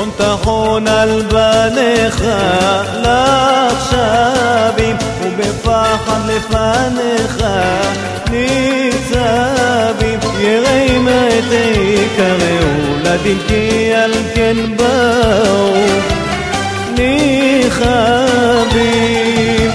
תחון על בניך לחשבים ובפחד לפניך ניצבים יראי מתי קראו לדין כי על כן באו ניחבים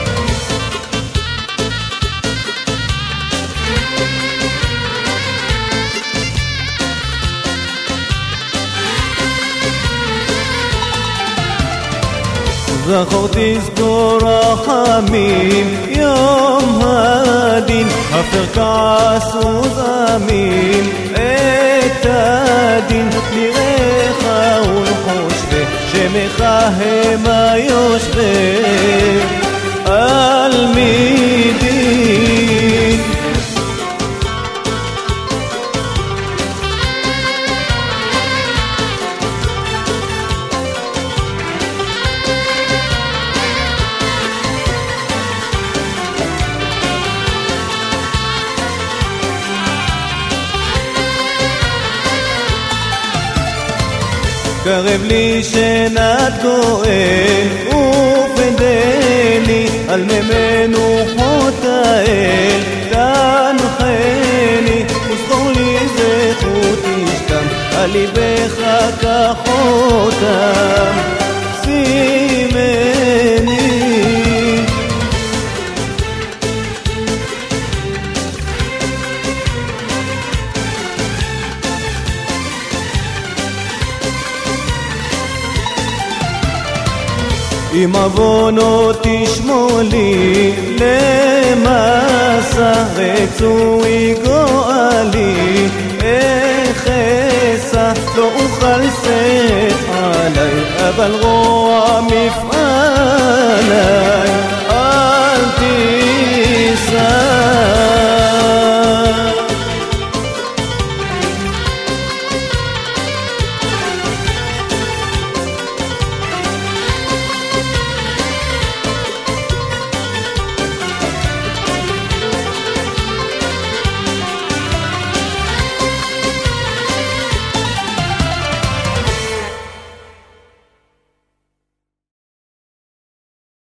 זכור תזכור רחמים יום הדין הפר כעס וזמים את הדין לירך ולחושבי שמך המה יושבי על מדין קרב לי שנת גואל ופדני על ממנו חוט האל תנחני וזכור לי זכות תשתם על ליבך כחותם שימני אם עוונו תשמור לי למסע רצוי גואלי אחסה לא אוכל שאת עלי אבל רוע מפעלי